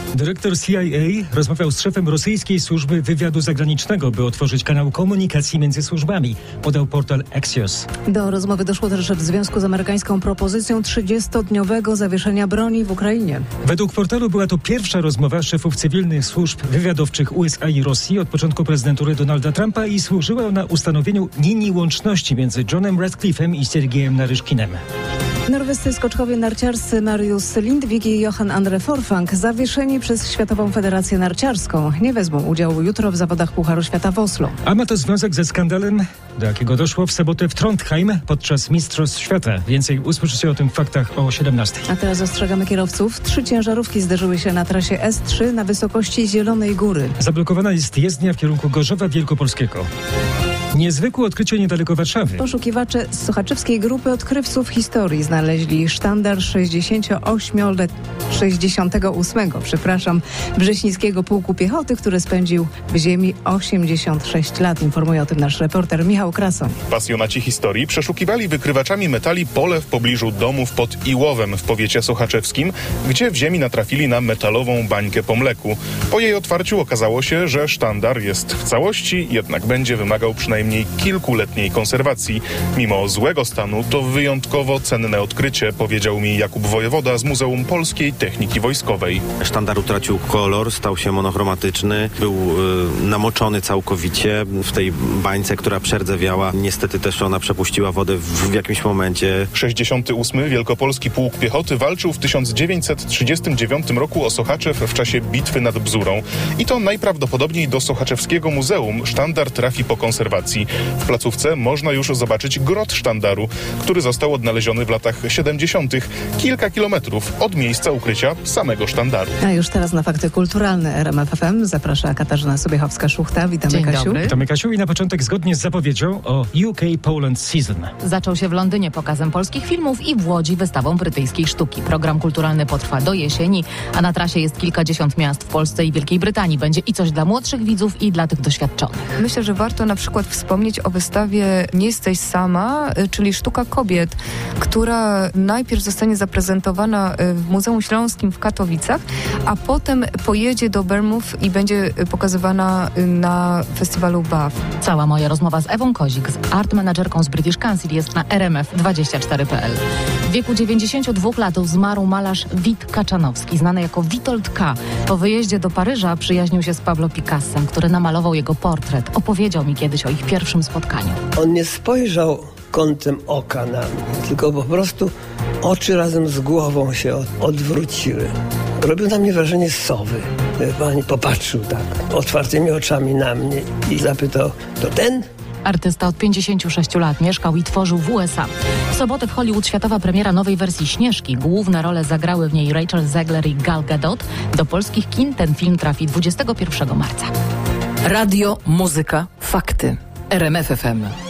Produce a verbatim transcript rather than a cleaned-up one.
Dyrektor C I A rozmawiał z szefem rosyjskiej służby wywiadu zagranicznego, by otworzyć kanał komunikacji między służbami, podał portal Axios. Do rozmowy doszło też w związku z amerykańską propozycją trzydziestodniowego zawieszenia broni w Ukrainie. Według portalu była to pierwsza rozmowa szefów cywilnych służb wywiadowczych U S A i Rosji od początku prezydentury Donalda Trumpa i służyła ona ustanowieniu linii łączności między Johnem Radcliffe'em i Siergiejem Naryszkinem. Norwescy skoczkowie narciarscy Mariusz Lindvik i Johan Andre Forfang, zawieszeni przez Światową Federację Narciarską, nie wezmą udziału jutro w zawodach Pucharu Świata w Oslo. A ma to związek ze skandalem, do jakiego doszło w sobotę w Trondheim podczas Mistrzostw Świata. Więcej usłyszycie o tym w faktach o siedemnastej. A teraz ostrzegamy kierowców. Trzy ciężarówki zderzyły się na trasie S trzy na wysokości Zielonej Góry. Zablokowana jest jezdnia w kierunku Gorzowa Wielkopolskiego. Niezwykłe odkrycie niedaleko Warszawy. Poszukiwacze z sochaczewskiej grupy odkrywców historii znaleźli sztandar sześćdziesiątego ósmego przepraszam, Wrześnickiego Pułku Piechoty, który spędził w ziemi osiemdziesiąt sześć lat. Informuje o tym nasz reporter Michał Krasoń. Pasjonaci historii przeszukiwali wykrywaczami metali pole w pobliżu domów pod Iłowem w powiecie sochaczewskim, gdzie w ziemi natrafili na metalową bańkę po mleku. Po jej otwarciu okazało się, że sztandar jest w całości, jednak będzie wymagał przynajmniej najmniej kilkuletniej konserwacji. Mimo złego stanu to wyjątkowo cenne odkrycie, powiedział mi Jakub Wojewoda z Muzeum Polskiej Techniki Wojskowej. Sztandar utracił kolor, stał się monochromatyczny, był y, namoczony całkowicie w tej bańce, która przerdzewiała. Niestety też ona przepuściła wodę w, w jakimś momencie. sześćdziesiąty ósmy Wielkopolski Pułk Piechoty walczył w tysiąc dziewięćset trzydziestym dziewiątym roku o Sochaczew w czasie bitwy nad Bzurą. I to najprawdopodobniej do Sochaczewskiego Muzeum sztandar trafi po konserwacji. W placówce można już zobaczyć grot sztandaru, który został odnaleziony w latach siedemdziesiątych kilka kilometrów od miejsca ukrycia samego sztandaru. A już teraz na fakty kulturalne R M F F M zaprasza Katarzyna Sobiechowska-Szuchta. Witamy, Dzień Kasiu. dobry. Witamy, Kasiu. I na początek zgodnie z zapowiedzią o U K Poland Season. Zaczął się w Londynie pokazem polskich filmów i w Łodzi wystawą brytyjskiej sztuki. Program kulturalny potrwa do jesieni, a na trasie jest kilkadziesiąt miast w Polsce i Wielkiej Brytanii. Będzie i coś dla młodszych widzów, i dla tych doświadczonych. Myślę, że warto na przykład wspomnieć o wystawie Nie jesteś sama, czyli Sztuka kobiet, która najpierw zostanie zaprezentowana w Muzeum Śląskim w Katowicach, a potem pojedzie do Bournemouth i będzie pokazywana na festiwalu B A F. Cała moja rozmowa z Ewą Kozik, z art managerką z British Council, jest na r m f dwadzieścia cztery kropka p l. W wieku dziewięćdziesięciu dwóch lat zmarł malarz Wit Kaczanowski, znany jako Witold K. Po wyjeździe do Paryża przyjaźnił się z Pablo Picassem, który namalował jego portret. Opowiedział mi kiedyś o ich pierwszym spotkaniu. On nie spojrzał kątem oka na mnie, tylko po prostu oczy razem z głową się od, odwróciły. Robił na mnie wrażenie sowy. Pani popatrzył tak otwartymi oczami na mnie i zapytał: to ten? Artysta od pięćdziesięciu sześciu lat mieszkał i tworzył w U S A. W sobotę w Hollywood światowa premiera nowej wersji Śnieżki. Główne role zagrały w niej Rachel Zegler i Gal Gadot. Do polskich kin ten film trafi dwudziestego pierwszego marca. Radio, muzyka, fakty. R M F F M.